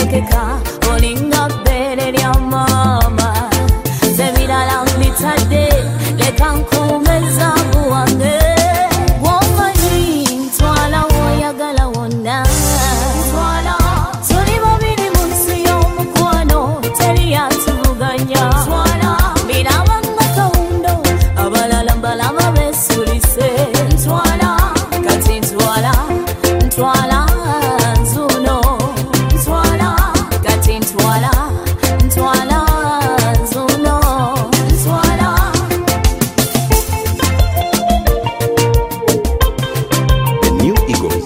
tekeka olinga bere lya mama sebirala mbitadde leka nkumeza buwange womanyi ntwala woyagala wonna ntwala tuli babiri mu nsi y'omukwano teri yatuvuganya ntwala birabanga kawundo abalala mbalaba besulise ntwala kati ntwala ntwala nzuno ntwala kati ntwala ntwala nzuno ntwala The New Eagles.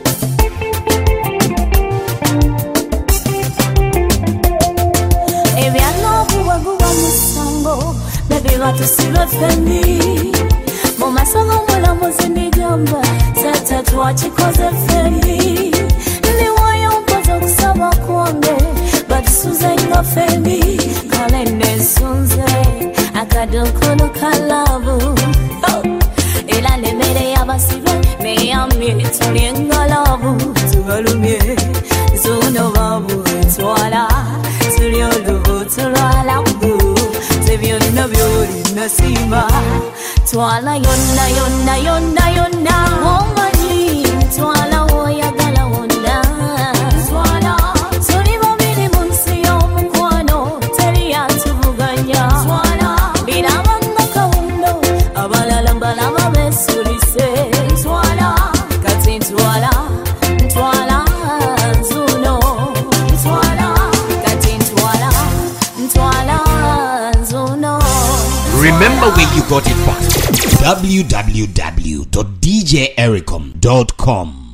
ebyalobu waguwa musango nebibatusiba ffembi mu masomo mulamuzi nigamba tata twakikoze ffembi ndiwayo mpoza okusaba kwange batusuze nga ffembi kale nesunze akadunkunu kalabu era n'emmere y'abasibe neyamye tuli engalabu tubalumye zuno babu ntwala tuli olubuto lwalabu tebyonna byolina sima twala yonna yonna yonna yonna womanyi twala woyagala wonna twala tuli babiri mu nsi y'omukwano teri yatuvuganya twala birabanga kawundo abalala mbalaba besulise twala kati ntwala ntwala nzuno ntwala kati ntwala ntwala nzuno. Remember where you got it from. www.djericom.com